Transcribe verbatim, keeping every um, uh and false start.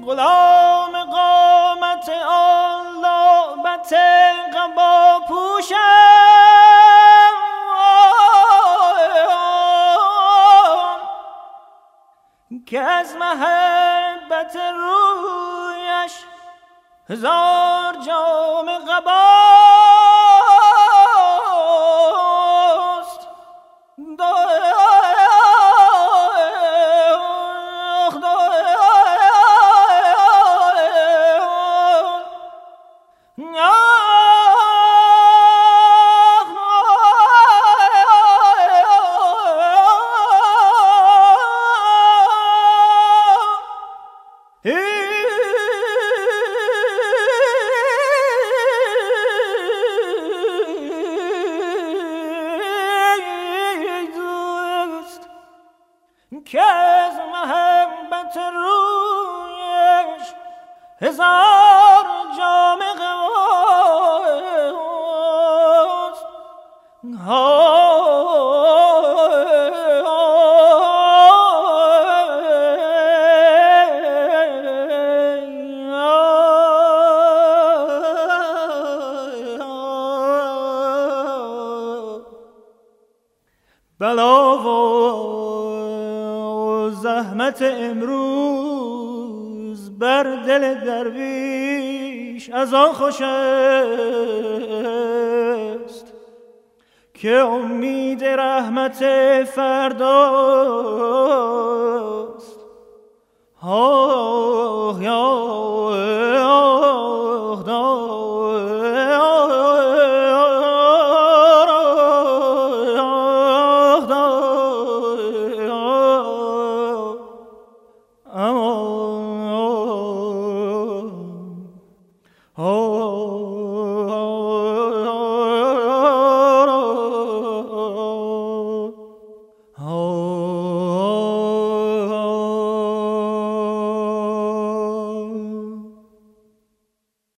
غلام قامت آن لعبت قبا پوشم که از محبت رویش هزار جام قباست. که از محبت رویش هزار جام قباست. بلا و زحمت امروز بر دل درویش از آن خوش است که امید رحمت فرداست. ها